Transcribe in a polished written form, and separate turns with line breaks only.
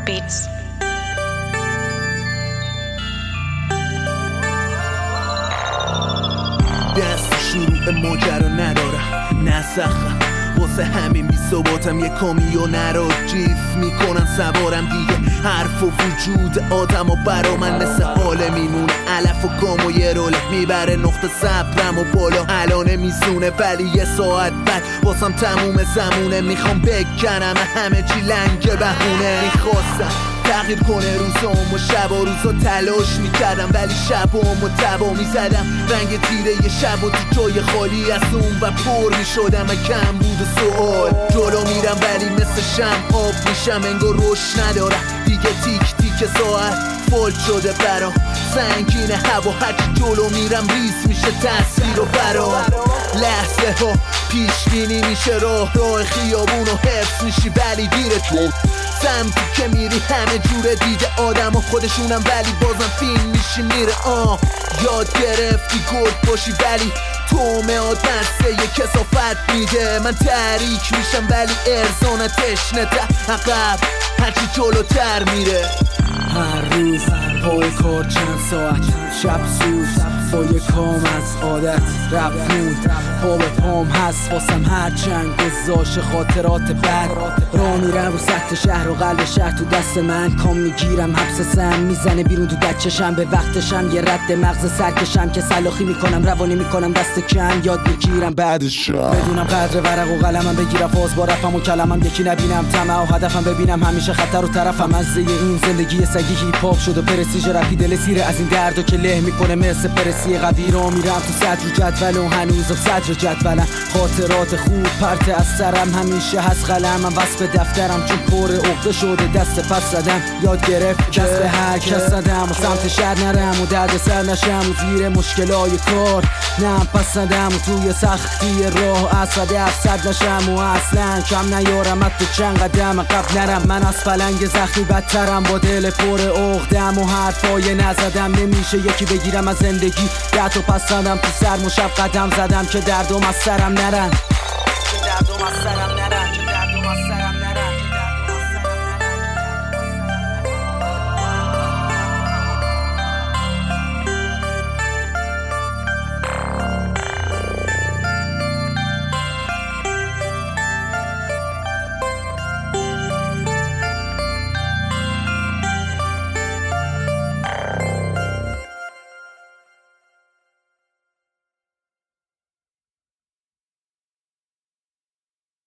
Beats.
دست شروع ماجرا ندارم، نه سخم واسه همین بی ثباتم، یه کامیو نرا جیف میکنن سوارم دیگه. حرف و وجود آدم و برا من مثل حاله میمونه، علف و گام و یه روله میبره نقطه صبرم و بالا الانه میزونه، ولی یه ساعت بعد واسم تموم زمونه. میخوام بکنم همه چی لنگ بهونه، میخواستم تغییر کنه روزام و شب و روزا تلاش میکردم، ولی شبام و تبا میزدم رنگ تیره یه شب و تو جای خالی از اون و پر میشدم کم بود و سوال. جلو میرم ولی مثل شم آب میشم، انگار روش ندارم دیگه، تیک تیک ساعت فول شده برام، سنگین هوا هرچی جلو میرم ریز میشه تصویر و برام. لحظه ها پیش بینی میشه، راه خیابون و حفظ میشی ولی دیره تو سمتی که میری همه جوره دیده آدم و خودشونم، ولی بازم فیلم میشی میره. یاد گرفتی گرد باشی ولی تومه دسته یه کسافت میده، من تاریک میشم ولی ارزانه تشنه عقب هرچی جلوتر میره.
هر روز پای کار چند ساعت، شب سوز با یه کام از عادت رفت پا به پام هست واسم هرچند گذاش خاطرات بد. را میرم رو سطح شهر و قلب شهر تو دست من، کام میگیرم حبس سم میزنه بیرون تو دچشم، به وقتشم یه رد مغز سرکشم که سلاخی میکنم روانی میکنم دست کم، یاد میگیرم بعدش بدونم قدر ورق و قلمم، بگیرم فاز با رفم و کلمم، یکی نبینم طمع و هدفم ببینم همیشه خطر و طرفم. از این زندگی سگی هیپ هاپ شد و پرستیژ رپی دل سیره از این دردو که له میکنه مثل پرسی قوی. را میرم تو صدر جدول و هنوزم صدر جدولم، خاطرات خوب پرت از سرم همیشه هست قلمم، وصف دفترم چون پر عقده شده دست پس زدم. یاد گرفت دست به هر کس زدم و سمت شهر نرم و درد سر نشم و زیر مشکلای کار نم پس زدم و توی سختی راه اسد افسد نشم و اصلا کم نیارم حتی چند قدم قبل نرم. من از پلنگ زخمی بدترم با دل پر عقدم و حرفای نزدم، نمیشه یکی بگیرم از زندگی دهتو پس زدم تو سرم و شب قدم زدم که دردم از سرم نرن.